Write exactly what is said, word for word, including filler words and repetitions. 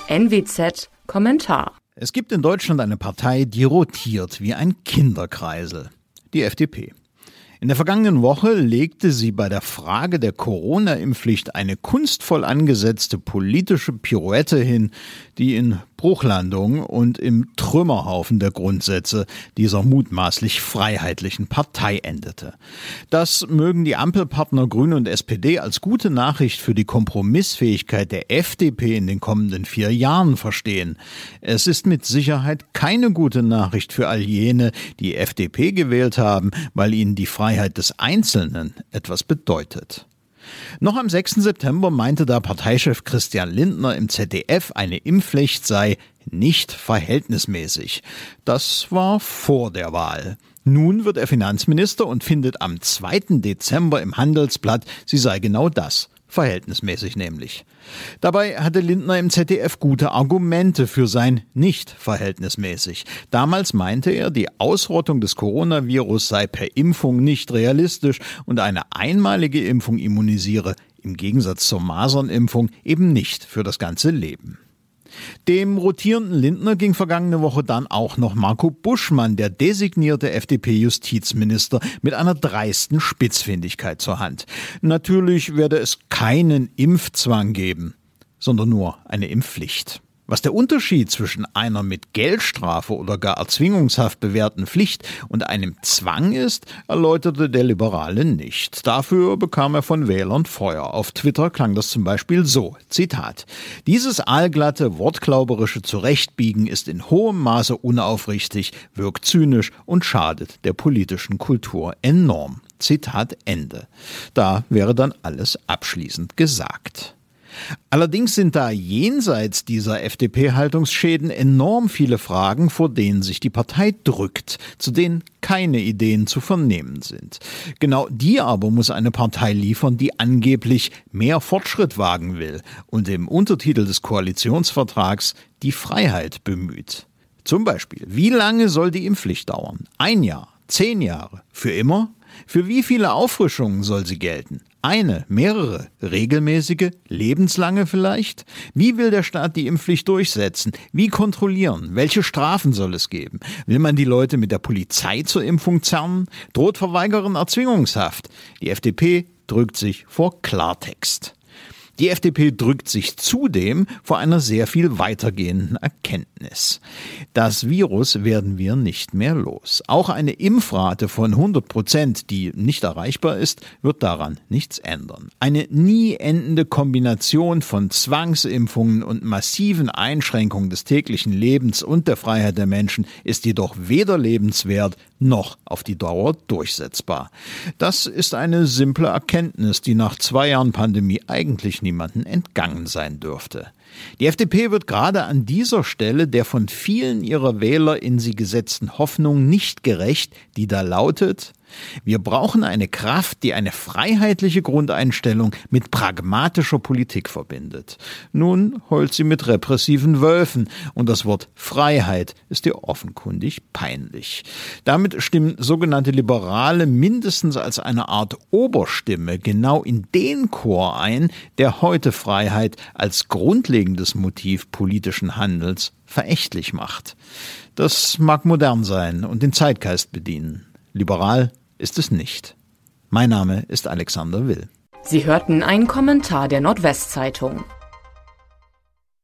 N W Z Kommentar. Es gibt in Deutschland eine Partei, die rotiert wie ein Kinderkreisel. Die F D P. In der vergangenen Woche legte sie bei der Frage der Corona-Impfpflicht eine kunstvoll angesetzte politische Pirouette hin, die in Bruchlandung und im Trümmerhaufen der Grundsätze dieser mutmaßlich freiheitlichen Partei endete. Das mögen die Ampelpartner Grüne und S P D als gute Nachricht für die Kompromissfähigkeit der F D P in den kommenden vier Jahren verstehen. Es ist mit Sicherheit keine gute Nachricht für all jene, die F D P gewählt haben, weil ihnen die Freiheit des Einzelnen etwas bedeutet. Noch am sechsten September meinte der Parteichef Christian Lindner im Z D F, eine Impfpflicht sei nicht verhältnismäßig. Das war vor der Wahl. Nun wird er Finanzminister und findet am zweiten Dezember im Handelsblatt, sie sei genau das. Verhältnismäßig nämlich. Dabei hatte Lindner im Z D F gute Argumente für sein nicht verhältnismäßig. Damals meinte er, die Ausrottung des Coronavirus sei per Impfung nicht realistisch und eine einmalige Impfung immunisiere, im Gegensatz zur Masernimpfung, eben nicht für das ganze Leben. Dem rotierenden Lindner ging vergangene Woche dann auch noch Marco Buschmann, der designierte F D P-Justizminister, mit einer dreisten Spitzfindigkeit zur Hand. Natürlich werde es keinen Impfzwang geben, sondern nur eine Impfpflicht. Was der Unterschied zwischen einer mit Geldstrafe oder gar Erzwingungshaft bewährten Pflicht und einem Zwang ist, erläuterte der Liberale nicht. Dafür bekam er von Wählern Feuer. Auf Twitter klang das zum Beispiel so, Zitat: Dieses aalglatte, wortklauberische Zurechtbiegen ist in hohem Maße unaufrichtig, wirkt zynisch und schadet der politischen Kultur enorm. Zitat Ende. Da wäre dann alles abschließend gesagt. Allerdings sind da jenseits dieser F D P-Haltungsschäden enorm viele Fragen, vor denen sich die Partei drückt, zu denen keine Ideen zu vernehmen sind. Genau die aber muss eine Partei liefern, die angeblich mehr Fortschritt wagen will und im Untertitel des Koalitionsvertrags die Freiheit bemüht. Zum Beispiel, wie lange soll die Impfpflicht dauern? Ein Jahr? Zehn Jahre? Für immer? Für wie viele Auffrischungen soll sie gelten? Eine, mehrere, regelmäßige, lebenslange vielleicht? Wie will der Staat die Impfpflicht durchsetzen? Wie kontrollieren? Welche Strafen soll es geben? Will man die Leute mit der Polizei zur Impfung zerren? Droht Verweigerern Erzwingungshaft? Die F D P drückt sich vor Klartext. Die F D P drückt sich zudem vor einer sehr viel weitergehenden Erkenntnis. Das Virus werden wir nicht mehr los. Auch eine Impfrate von hundert Prozent, die nicht erreichbar ist, wird daran nichts ändern. Eine nie endende Kombination von Zwangsimpfungen und massiven Einschränkungen des täglichen Lebens und der Freiheit der Menschen ist jedoch weder lebenswert noch auf die Dauer durchsetzbar. Das ist eine simple Erkenntnis, die nach zwei Jahren Pandemie eigentlich niemanden entgangen sein dürfte. Die F D P wird gerade an dieser Stelle der von vielen ihrer Wähler in sie gesetzten Hoffnung nicht gerecht, die da lautet: Wir brauchen eine Kraft, die eine freiheitliche Grundeinstellung mit pragmatischer Politik verbindet. Nun heult sie mit repressiven Wölfen und das Wort Freiheit ist ihr offenkundig peinlich. Damit stimmen sogenannte Liberale mindestens als eine Art Oberstimme genau in den Chor ein, der heute Freiheit als grundlegendes Motiv politischen Handelns verächtlich macht. Das mag modern sein und den Zeitgeist bedienen. Liberal ist es nicht. Mein Name ist Alexander Will. Sie hörten einen Kommentar der Nordwestzeitung.